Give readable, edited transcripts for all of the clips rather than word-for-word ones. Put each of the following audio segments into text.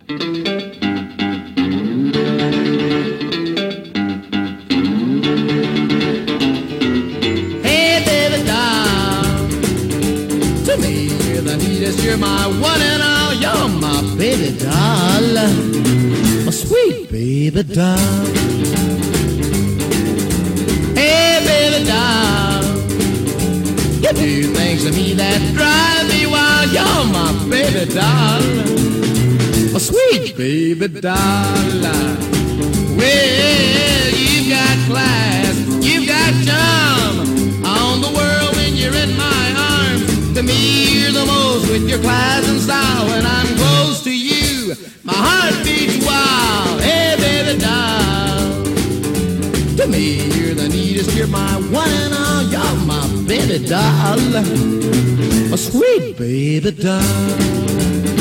Hey, baby doll, to me you're the neatest. You're my one and all. You're my baby doll, my sweet baby doll. Hey, baby doll, you do things to me that drive me wild. You're my baby doll, my sweet baby doll. Well, you've got class, you've got charm on the world when you're in my arms. To me, you're the most with your class and style. When I'm close to you, my heart beats wild. Hey, baby doll, to me, you're the neatest. You're my one and all. You're my baby doll, my sweet baby doll.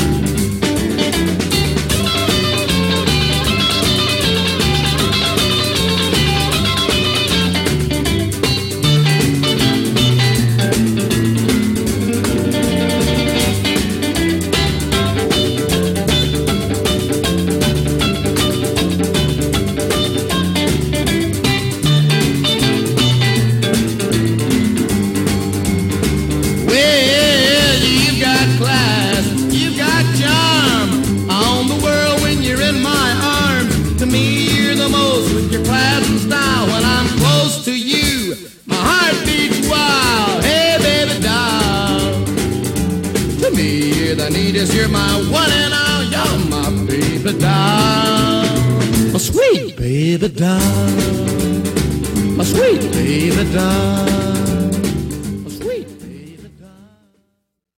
You're my one and all. You're my baby doll, my sweet baby doll, my sweet baby doll.